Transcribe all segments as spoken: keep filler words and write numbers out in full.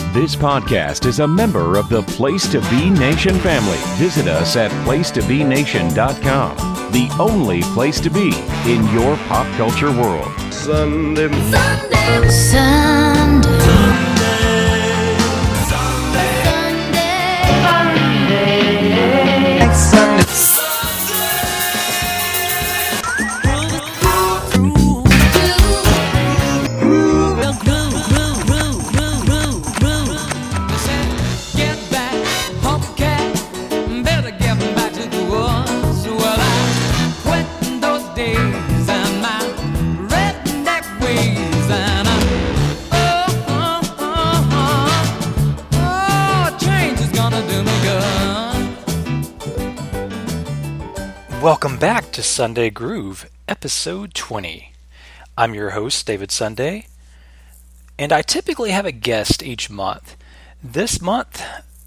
This podcast is a member of the Place to Be Nation family. Visit us at place to be nation dot com, the only place to be in your pop culture world. Sunday, Sunday, Sunday, Sunday, Sunday, Sunday. Welcome back to Sunday Groove, episode twenty. I'm your host, David Sunday, and I typically have a guest each month. This month,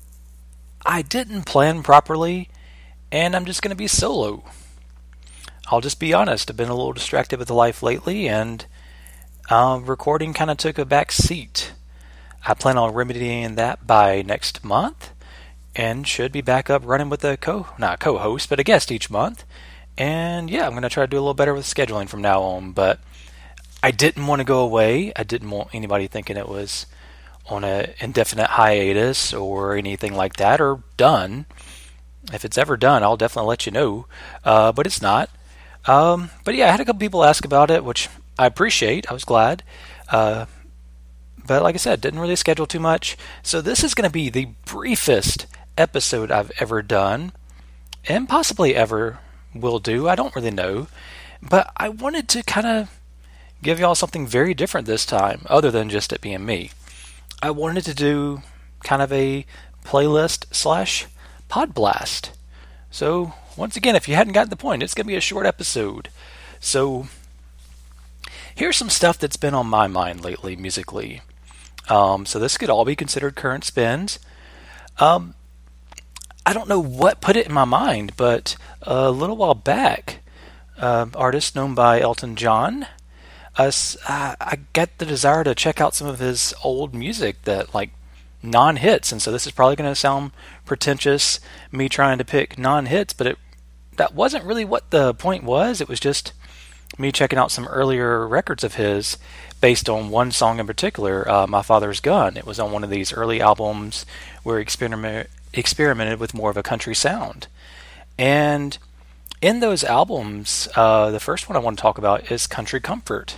I didn't plan properly, and I'm just going to be solo. I'll just be honest, I've been a little distracted with life lately, and uh, recording kind of took a back seat. I plan on remedying that by next month, and should be back up running with a co not co-host, but a guest each month. And yeah, I'm going to try to do a little better with scheduling from now on. But I didn't want to go away. I didn't want anybody thinking it was on an indefinite hiatus or anything like that, or done. If it's ever done, I'll definitely let you know. Uh, but it's not. Um, but yeah, I had a couple people ask about it, which I appreciate. I was glad. Uh, but like I said, didn't really schedule too much. So this is going to be the briefest episode I've ever done, and possibly ever will do. I don't really know, but I wanted to kind of give y'all something very different this time, other than just it being me. I wanted to do kind of a playlist slash pod blast. So once again, if you hadn't gotten the point, it's going to be a short episode. So here's some stuff that's been on my mind lately musically. Um, so this could all be considered current spins. Um, I don't know what put it in my mind, but a little while back, uh, artist known by Elton John, uh, I get the desire to check out some of his old music that like non-hits, and so this is probably going to sound pretentious, me trying to pick non-hits, but it that wasn't really what the point was. It was just me checking out some earlier records of his based on one song in particular, uh, My Father's Gun. It was on one of these early albums where he experiment, experimented with more of a country sound. And in those albums, uh, the first one I want to talk about is Country Comfort.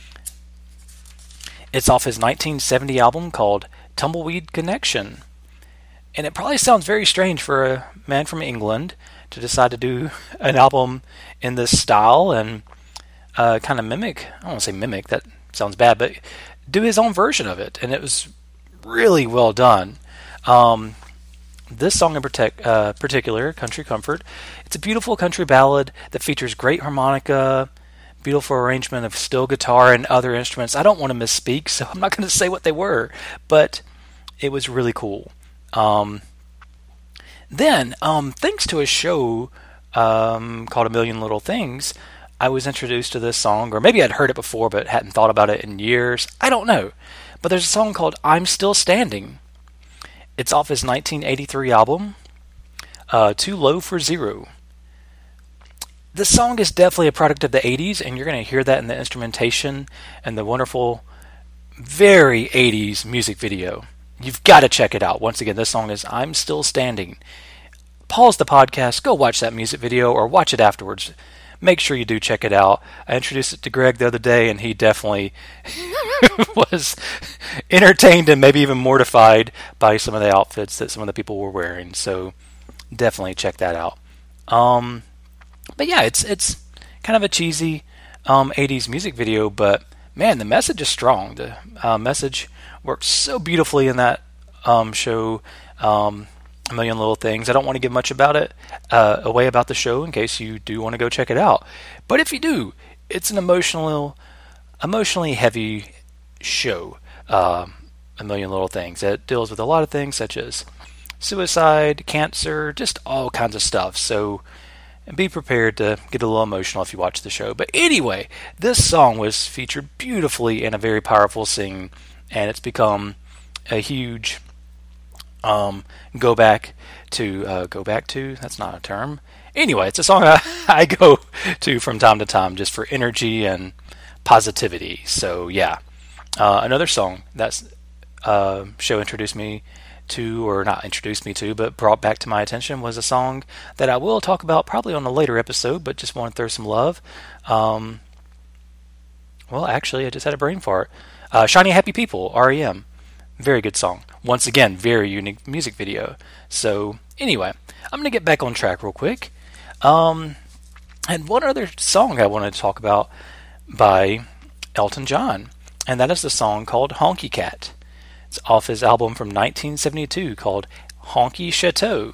It's off his nineteen seventy album called Tumbleweed Connection. And it probably sounds very strange for a man from England to decide to do an album in this style and uh, kind of mimic, I don't want to say mimic, that sounds bad, but do his own version of it. And it was really well done. Um, this song in protect, uh, particular, Country Comfort, it's a beautiful country ballad that features great harmonica, beautiful arrangement of steel guitar and other instruments. I don't want to misspeak, so I'm not going to say what they were, but it was really cool. Um, then, um, thanks to a show um, called A Million Little Things, I was introduced to this song, or maybe I'd heard it before but hadn't thought about it in years. I don't know. But there's a song called I'm Still Standing. It's off his nineteen eighty-three album, uh, Too Low for Zero. The song is definitely a product of the eighties, and you're going to hear that in the instrumentation and the wonderful, very eighties music video. You've got to check it out. Once again, this song is I'm Still Standing. Pause the podcast, go watch that music video, or watch it afterwards. Make sure you do check it out. I introduced it to Greg the other day, and he definitely was entertained and maybe even mortified by some of the outfits that some of the people were wearing. So definitely check that out. Um, but yeah, it's it's kind of a cheesy um, eighties music video, but man, the message is strong. The uh, message works so beautifully in that um, show. Um, A Million Little Things. I don't want to give much about it uh, away about the show in case you do want to go check it out. But if you do, it's an emotional, emotionally heavy show. Uh, A Million Little Things. It deals with a lot of things such as suicide, cancer, just all kinds of stuff. So be prepared to get a little emotional if you watch the show. But anyway, this song was featured beautifully in a very powerful scene, and it's become a huge um, go back to uh, go back to. That's not a term. Anyway, it's a song I, I go to from time to time just for energy and positivity. So yeah, uh, another song that uh, show introduced me to, or not introduced me to, but brought back to my attention was a song that I will talk about probably on a later episode, but just want to throw some love. Um, well, actually, I just had a brain fart. Uh, Shiny Happy People, R E M. Very good song. Once again, very unique music video. So anyway, I'm going to get back on track real quick. Um, and one other song I wanted to talk about by Elton John, and that is the song called Honky Cat. It's off his album from nineteen seventy-two called Honky Chateau.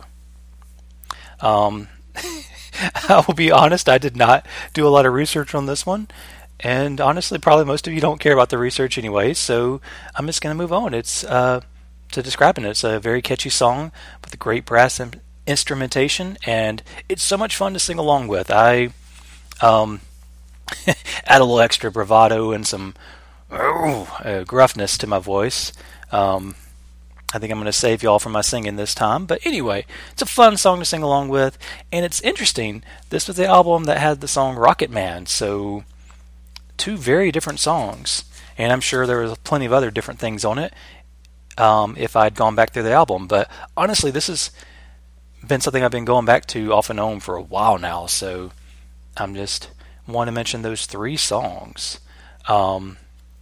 Um, I will be honest, I did not do a lot of research on this one, and honestly, probably most of you don't care about the research anyway, so I'm just going to move on. It's uh, to describing it. It's a very catchy song with a great brass in- instrumentation, and it's so much fun to sing along with. I um, add a little extra bravado and some oh, uh, gruffness to my voice. Um, I think I'm going to save y'all from my singing this time. But anyway, it's a fun song to sing along with. And it's interesting. This was the album that had the song Rocket Man. So two very different songs. And I'm sure there was plenty of other different things on it um, if I'd gone back through the album. But honestly, this has been something I've been going back to off and on for a while now. So I'm just want to mention those three songs. Um,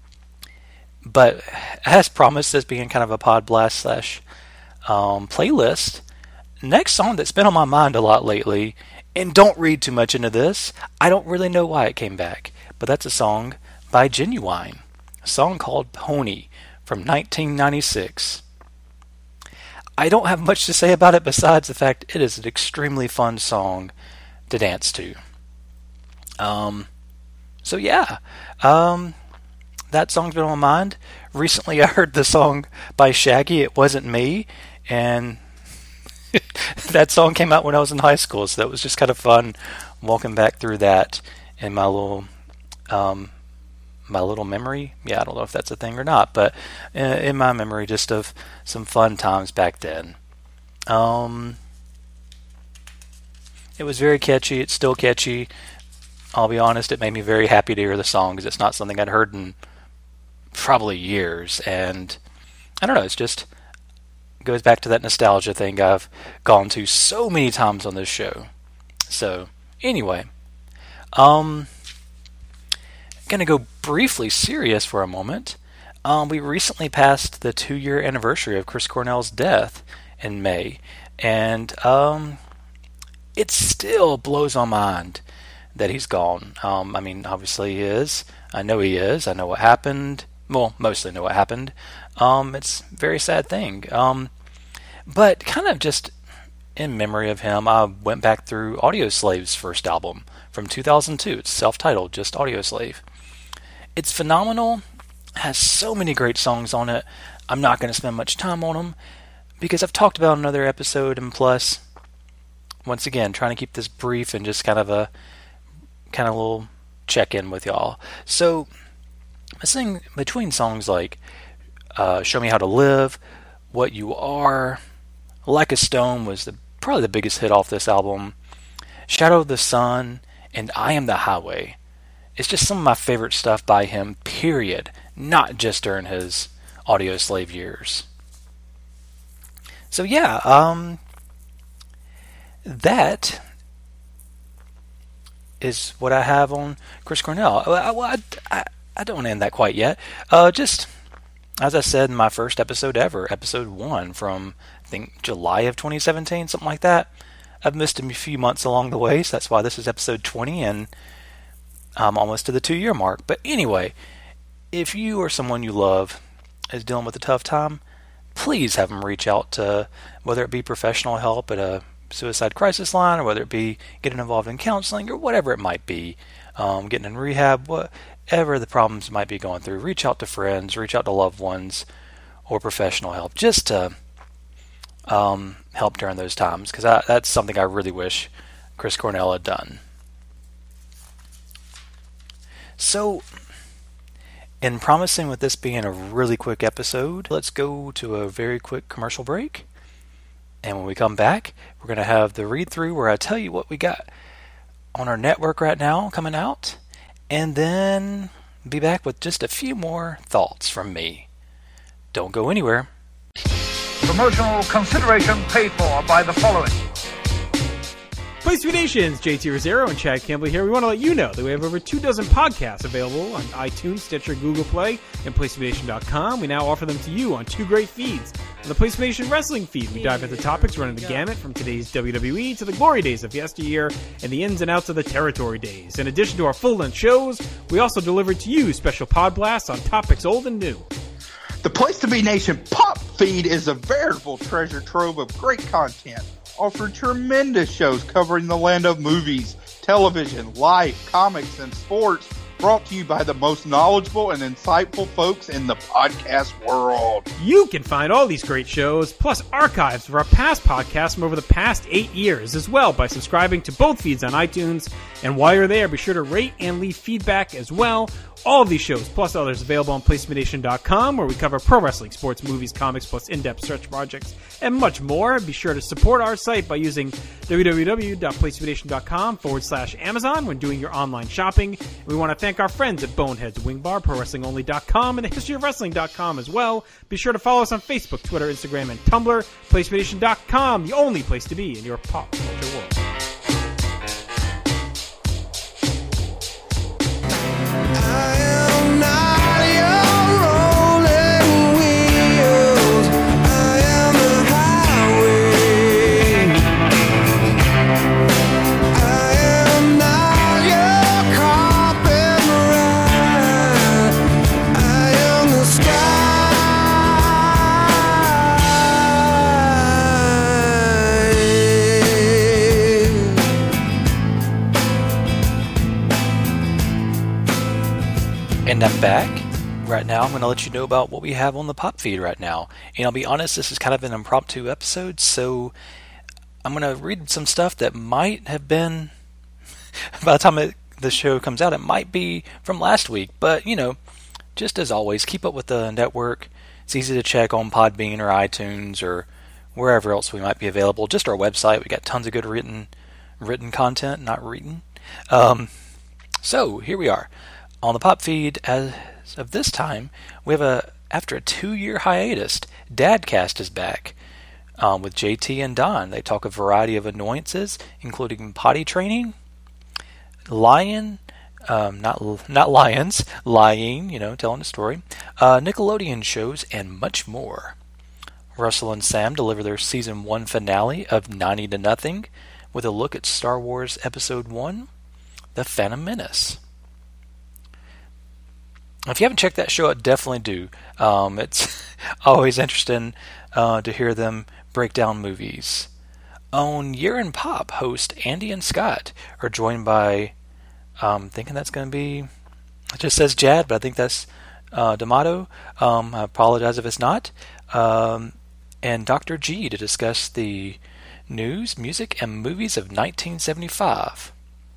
But as promised, as being kind of a pod blast slash um, playlist, next song that's been on my mind a lot lately, and don't read too much into this, I don't really know why it came back, but that's a song by Genuine, a song called Pony from nineteen ninety-six. I don't have much to say about it besides the fact it is an extremely fun song to dance to. Um, so yeah, um... that song's been on my mind. Recently I heard the song by Shaggy, It Wasn't Me, and that song came out when I was in high school, so that was just kind of fun walking back through that in my little um, my little memory. Yeah, I don't know if that's a thing or not, but in my memory just of some fun times back then. Um, it was very catchy. It's still catchy. I'll be honest, it made me very happy to hear the song because it's not something I'd heard in probably years, and I don't know, it's just goes back to that nostalgia thing I've gone to so many times on this show. So anyway, um gonna go briefly serious for a moment. Um we recently passed the two year anniversary of Chris Cornell's death in May, and um it still blows my mind that he's gone. um I mean, obviously he is. I know he is. I know what happened. Well, mostly know what happened. Um, it's a very sad thing. Um, but kind of just in memory of him, I went back through Audioslave's first album from two thousand two. It's self-titled, just Audioslave. It's phenomenal. Has so many great songs on it. I'm not going to spend much time on them because I've talked about another episode, and plus, once again, trying to keep this brief and just kind of a kind of little check-in with y'all. So I sing between songs like uh, Show Me How to Live, What You Are, Like a Stone was the, probably the biggest hit off this album, Shadow of the Sun, and I Am the Highway. It's just some of my favorite stuff by him, period, not just during his Audioslave years. So yeah, um, that is what I have on Chris Cornell. I, I, I, I don't end that quite yet. Uh, just, as I said in my first episode ever, episode one from, I think, July of twenty seventeen, something like that. I've missed a few months along the way, so that's why this is episode twenty, and I'm almost to the two-year mark. But anyway, if you or someone you love is dealing with a tough time, please have them reach out to, whether it be professional help at a suicide crisis line, or whether it be getting involved in counseling, or whatever it might be, um, getting in rehab, whatever the problems might be going through. Reach out to friends, reach out to loved ones, or professional help, just to um, help during those times, because that's something I really wish Chris Cornell had done. So, In promising with this being a really quick episode, let's go to a very quick commercial break. And when we come back, we're going to have the read-through where I tell you what we got on our network right now coming out. And then be back with just a few more thoughts from me. Don't go anywhere. Promotional consideration paid for by the following. Place to Be Nations, J T Rosero and Chad Campbell here. We want to let you know that we have over two dozen podcasts available on iTunes, Stitcher, Google Play, and place to be nation dot com. We now offer them to you on two great feeds. On the Place to Be Nation Wrestling feed, we dive into topics running the gamut from today's W W E to the glory days of yesteryear and the ins and outs of the territory days. In addition to our full-length shows, we also deliver to you special pod blasts on topics old and new. The Place to Be Nation Pop feed is a veritable treasure trove of great content, offering tremendous shows covering the land of movies, television, life, comics, and sports, brought to you by the most knowledgeable and insightful folks in the podcast world. You can find all these great shows, plus archives of our past podcasts from over the past eight years as well by subscribing to both feeds on iTunes. And while you're there, be sure to rate and leave feedback as well. All of these shows, plus others, available on place to be nation dot com, where we cover pro wrestling, sports, movies, comics, plus in-depth stretch projects, and much more. Be sure to support our site by using w w w dot place to be nation dot com forward slash Amazon when doing your online shopping. We want to thank our friends at Boneheads Wing Bar, pro wrestling only dot com, and the history of wrestling dot com as well. Be sure to follow us on Facebook, Twitter, Instagram, and Tumblr. place to be nation dot com, the only place to be in your pop culture world. And I'm back. Right now, I'm going to let you know about what we have on the pop feed right now. And I'll be honest, this is kind of an impromptu episode, so I'm going to read some stuff that might have been, by the time it, the show comes out, it might be from last week. But, you know, just as always, keep up with the network. It's easy to check on Podbean or iTunes or wherever else we might be available. Just our website. We got tons of good written written content, not reading. Um, so, here we are. On the pop feed, as of this time, we have a, after a two-year hiatus, Dadcast is back um, with J T and Don. They talk a variety of annoyances, including potty training, lion, um, not not lions, lying, you know, telling a story, uh, Nickelodeon shows, and much more. Russell and Sam deliver their season one finale of ninety to nothing with a look at Star Wars Episode one, The Phantom Menace. If you haven't checked that show out, definitely do. Um, it's always interesting uh, to hear them break down movies. On Year in Pop, host Andy and Scott are joined by, um, thinking that's going to be, it just says Jad, but I think that's uh, D'Amato. Um, I apologize if it's not. Um, and Doctor G to discuss the news, music, and movies of nineteen seventy-five.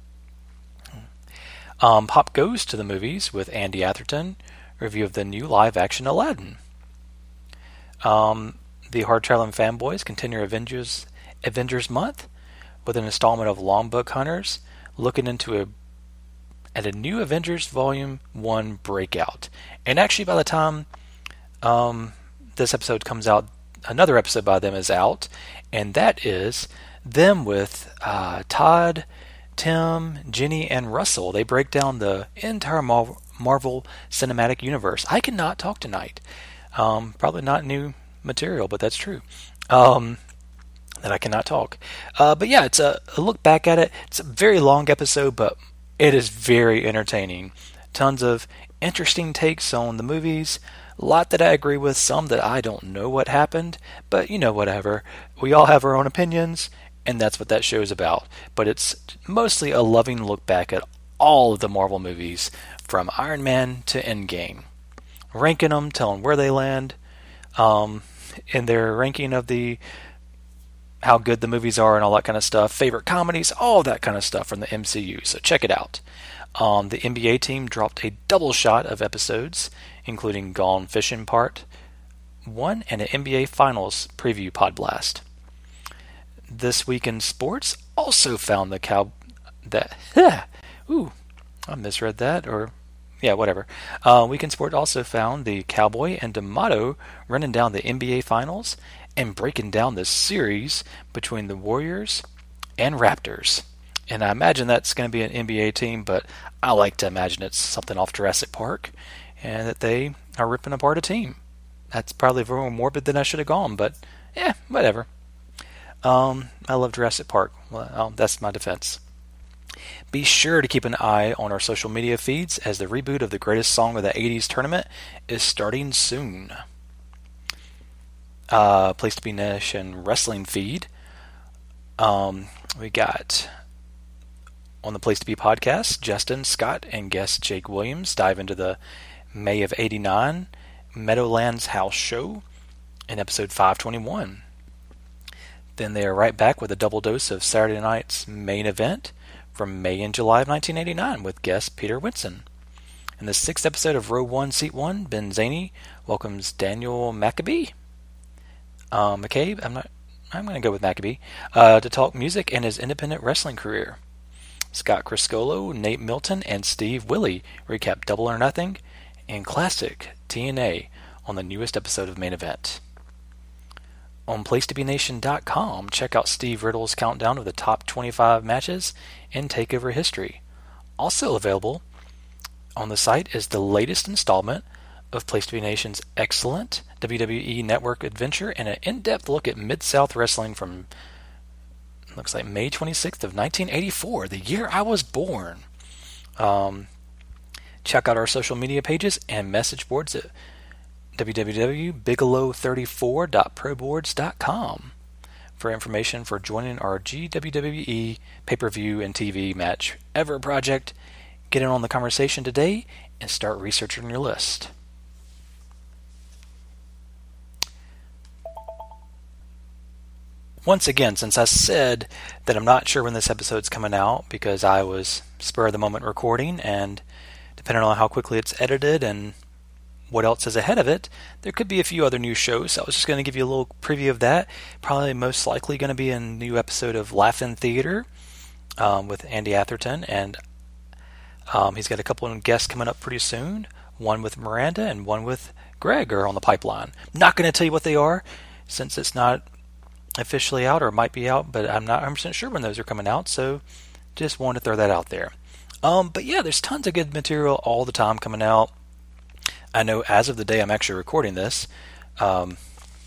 Um, Pop Goes to the Movies with Andy Atherton, review of the new live-action Aladdin. Um, the Hard Traveling Fanboys continue Avengers Avengers Month with an installment of Long Book Hunters, looking into a at a new Avengers Volume one breakout. And actually, by the time um, this episode comes out, another episode by them is out, and that is them with uh, Todd, Tim, Jenny, and Russell. They break down the entire Marvel, Marvel Cinematic Universe. I cannot talk tonight. Um, probably not new material, but that's true. Um, that I cannot talk. Uh, but yeah, it's a, a look back at it. It's a very long episode, but it is very entertaining. Tons of interesting takes on the movies. A lot that I agree with, some that I don't know what happened, but you know, whatever. We all have our own opinions, and that's what that show is about. But it's mostly a loving look back at all of the Marvel movies, from Iron Man to Endgame. Ranking them, telling where they land, um, in their ranking of the how good the movies are and all that kind of stuff, favorite comedies, all that kind of stuff from the M C U. So check it out. Um, the N B A team dropped a double shot of episodes, including Gone Fishing Part one and an N B A Finals preview pod blast. This Week in Sports also found the cow... that Ooh, I misread that, or... Yeah, whatever. Uh, Week in Sport also found the Cowboy and D'Amato running down the N B A Finals and breaking down the series between the Warriors and Raptors. And I imagine that's going to be an N B A team, but I like to imagine it's something off Jurassic Park and that they are ripping apart a team. That's probably more morbid than I should have gone, but yeah, whatever. Um, I love Jurassic Park. Well, that's my defense. Be sure to keep an eye on our social media feeds as the reboot of the Greatest Song of the eighties tournament is starting soon. Uh, Place to Be Nation wrestling feed. Um, we got on the Place to Be podcast, Justin Scott and guest Jake Williams dive into the May of eighty-nine Meadowlands House Show in episode five twenty-one. Then they are right back with a double dose of Saturday night's main event from May and July of nineteen eighty-nine with guest Peter Winson. In the sixth episode of Row one, Seat one, Ben Zaney welcomes Daniel Maccabee. Uh, McCabe, I'm not. I'm going to go with Maccabee uh, to talk music and his independent wrestling career. Scott Criscolo, Nate Milton, and Steve Willie recap Double or Nothing and classic T N A on the newest episode of Main Event. On place to be nation dot com, check out Steve Riddle's countdown of the top twenty-five matches in TakeOver history. Also available on the site is the latest installment of Place to Be Nation's excellent W W E Network adventure and an in-depth look at Mid-South Wrestling from, looks like May twenty-sixth of nineteen eighty-four, the year I was born. Um, check out our social media pages and message boards at w w w dot bigelow thirty-four dot pro boards dot com for information for joining our G W W E pay-per-view and T V match ever project. Get in on the conversation today and start researching your list. Once again, since I said that I'm not sure when this episode's coming out because I was spur of the moment recording, and depending on how quickly it's edited and what else is ahead of it, there could be a few other new shows. So I was just going to give you a little preview of that. Probably most likely going to be a new episode of Laugh-In Theater um, with Andy Atherton, and um, he's got a couple of guests coming up pretty soon. One with Miranda and one with Greg are on the pipeline. Not going to tell you what they are since it's not officially out, or might be out, but I'm not one hundred percent sure when those are coming out, so just wanted to throw that out there. Um, but yeah, there's tons of good material all the time coming out. I know as of the day I'm actually recording this, um,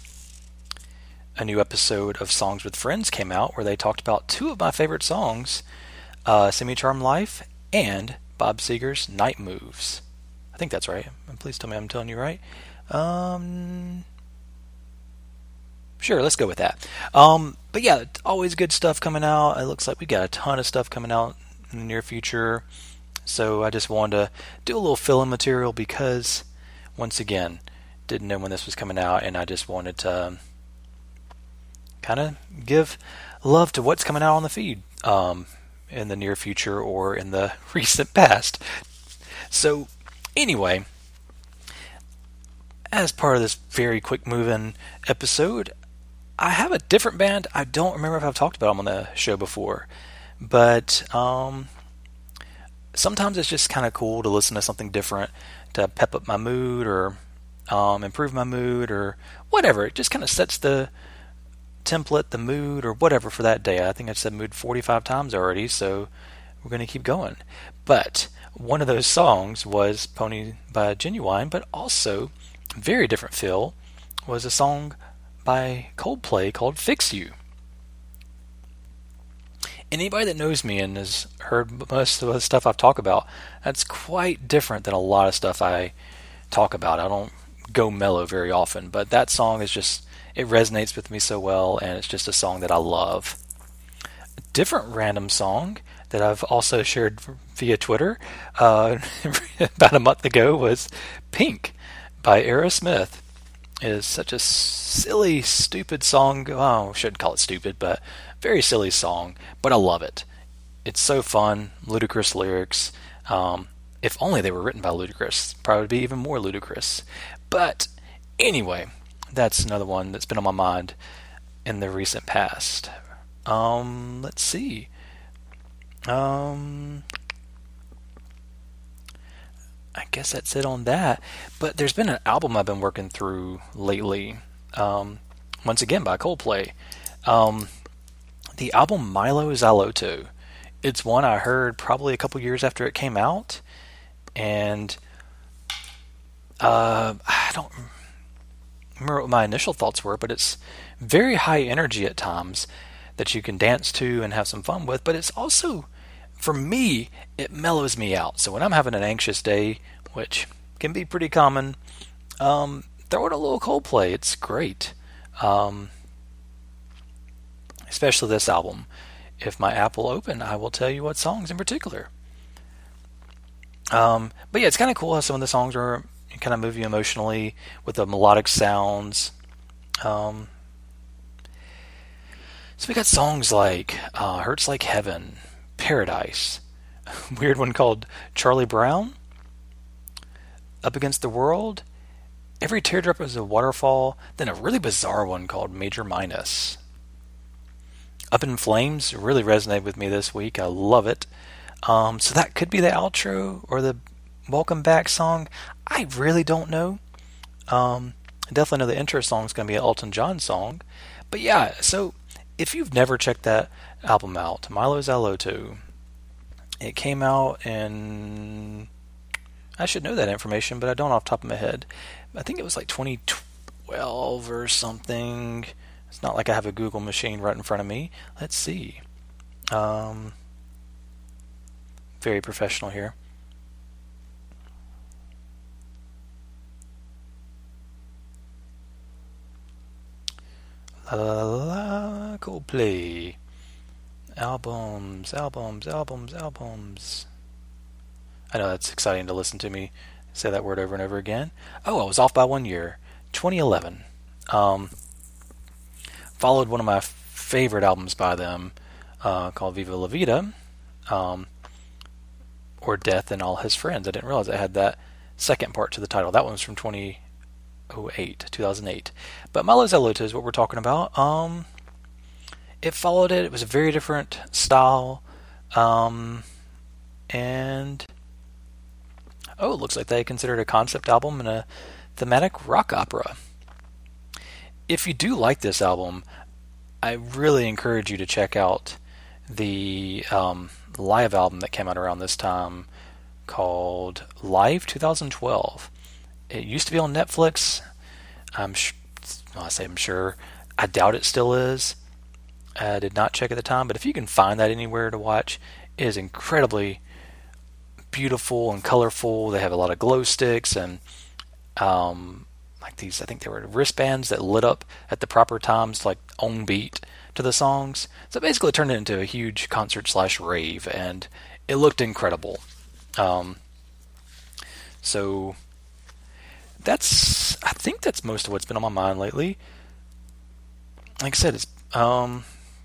a new episode of Songs with Friends came out where they talked about two of my favorite songs, uh, Semi-Charmed Life and Bob Seger's Night Moves. I think that's right. Please tell me I'm telling you right. Um... Sure, let's go with that. Um, but yeah, always good stuff coming out. It looks like we got a ton of stuff coming out in the near future. So I just wanted to do a little fill-in material because, once again, didn't know when this was coming out, and I just wanted to kind of give love to what's coming out on the feed um, in the near future or in the recent past. So anyway, as part of this very quick moving episode, I have a different band. I don't remember if I've talked about them on the show before, but um, sometimes it's just kind of cool to listen to something different to pep up my mood or um, improve my mood or whatever. It just kind of sets the template, the mood, or whatever for that day. I think I said mood forty-five times already, so we're going to keep going. But one of those songs was Pony by Genuine, but also, very different feel, was a song by Coldplay called Fix You. Anybody that knows me and has heard most of the stuff I've talked about, that's quite different than a lot of stuff I talk about. I don't go mellow very often, but that song is just, it resonates with me so well, and it's just a song that I love. A different random song that I've also shared via Twitter uh, about a month ago was Pink by Aerosmith. is such a silly, stupid song. Oh, I shouldn't call it stupid, but very silly song. But I love it. It's so fun. Ludicrous lyrics. Um, if only they were written by Ludacris, probably be even more ludicrous. But anyway, that's another one that's been on my mind in the recent past. Um, let's see. Um, I guess that's it on that. But there's been an album I've been working through lately. Um, once again by Coldplay. Um, the album Mylo Xyloto. It's one I heard probably a couple years after it came out, and uh, I don't remember what my initial thoughts were, but it's very high energy at times that you can dance to and have some fun with, but it's also, for me, it mellows me out. So when I'm having an anxious day, which can be pretty common, um, throw in a little Coldplay. It's great. Um, especially this album. If my app will open, I will tell you what songs in particular. Um, but yeah, it's kind of cool how some of the songs are kind of move you emotionally with the melodic sounds. Um, so we got songs like uh, Hurts Like Heaven, Paradise, a weird one called Charlie Brown, Up Against the World, Every Teardrop is a Waterfall, then a really bizarre one called Major Minus. Up in Flames really resonated with me this week. I love it. Um, so that could be the outro or the welcome back song. I really don't know. Um, I definitely know the intro song is going to be an Elton John song. But yeah, so if you've never checked that album out, Mylo Xyloto, it came out in... I should know that information, but I don't off the top of my head. I think it was like twenty twelve or something. It's not like I have a Google machine right in front of me. Let's see. Um, very professional here. La la la, Coldplay. Albums, albums, albums, albums. I know that's exciting to listen to me say that word over and over again. Oh, I was off by one year. twenty eleven. Um... Followed one of my favorite albums by them uh, called Viva La Vida, um, or Death and All His Friends. I didn't realize it had that second part to the title. That one was from two thousand eight. But Mylo Xyloto is what we're talking about. Um, it followed it. It was a very different style. Um, and, oh, it looks like they considered a concept album and a thematic rock opera. If you do like this album, I really encourage you to check out the um, live album that came out around this time called Live twenty twelve. It used to be on Netflix. I'm sh- well, I say I'm sure. I doubt it still is. I did not check at the time, but if you can find that anywhere to watch, it is incredibly beautiful and colorful. They have a lot of glow sticks and um, like these, I think they were wristbands that lit up at the proper times, like on beat to the songs. So basically it turned it into a huge concert slash rave, and it looked incredible. Um, so that's, I think that's most of what's been on my mind lately. Like I said, it's, um,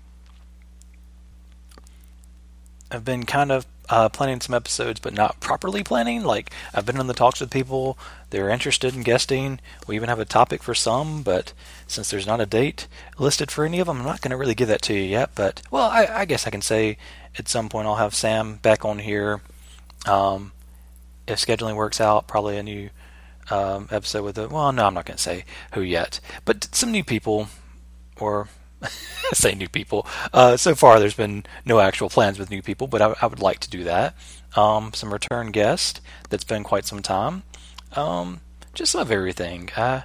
I've been kind of uh, planning some episodes, but not properly planning. Like, I've been in the talks with people. They're interested in guesting. We even have a topic for some, but since there's not a date listed for any of them, I'm not going to really give that to you yet. But, well, I, I guess I can say at some point I'll have Sam back on here. Um, if scheduling works out, probably a new um, episode with a, well, no, I'm not going to say who yet. But some new people, or... I say new people. Uh, so far, there's been no actual plans with new people, but I, I would like to do that. Um, some return guest that's been quite some time. Um, just some of everything. I,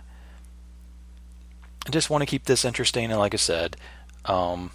I just want to keep this interesting, and like I said, um,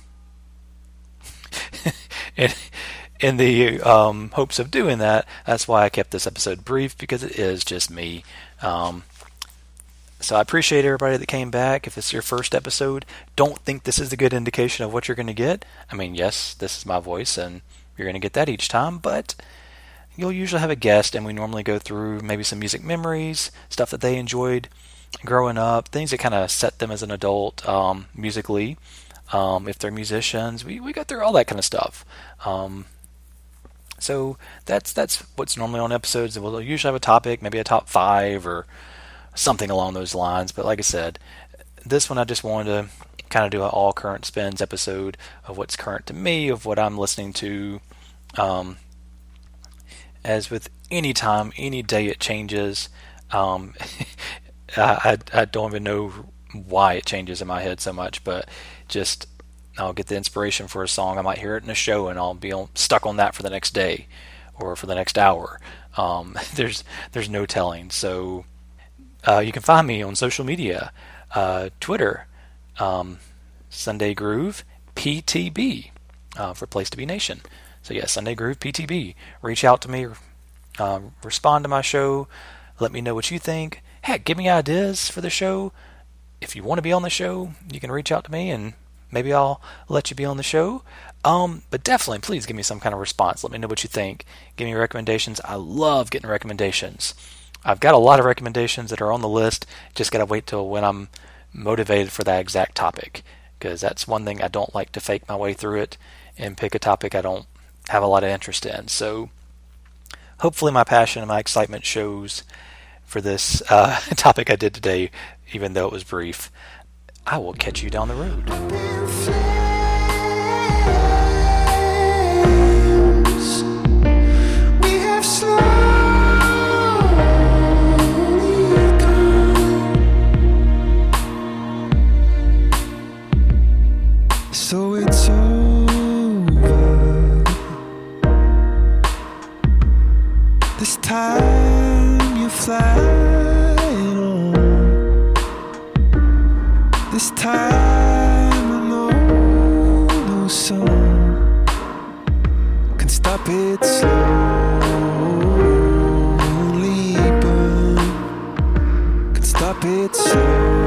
in, in the um, hopes of doing that, that's why I kept this episode brief, because it is just me. Um, So I appreciate everybody that came back. If it's your first episode, don't think this is a good indication of what you're going to get. I mean, yes, this is my voice, and you're going to get that each time, but you'll usually have a guest, and we normally go through maybe some music memories, stuff that they enjoyed, growing up, things that kind of set them as an adult um, musically. Um, if they're musicians, we, we got through all that kind of stuff. Um, so that's that's what's normally on episodes. We'll usually have a topic, maybe a top five or something along those lines. But like I said, this one I just wanted to kind of do an all current spins episode of what's current to me, of what I'm listening to. Um, as with any time, any day it changes. Um, I, I, I don't even know why it changes in my head so much, but just I'll get the inspiration for a song. I might hear it in a show, and I'll be on, stuck on that for the next day or for the next hour. Um, there's there's no telling. So uh, you can find me on social media, uh, Twitter, um, Sunday Groove P T B uh, for Place to Be Nation. So yeah, Sunday Groove P T B. Reach out to me, uh, respond to my show, let me know what you think. Heck, give me ideas for the show. If you want to be on the show, you can reach out to me and maybe I'll let you be on the show. Um, but definitely, please give me some kind of response. Let me know what you think. Give me recommendations. I love getting recommendations. I've got a lot of recommendations that are on the list. Just got to wait till when I'm motivated for that exact topic, because that's one thing I don't like, to fake my way through it and pick a topic I don't have a lot of interest in. So hopefully my passion and my excitement shows for this uh, topic I did today, even though it was brief. I will catch you down the road. So it's over. This time you fly on. This time I know no song can stop it slowly burn, can stop it slowly.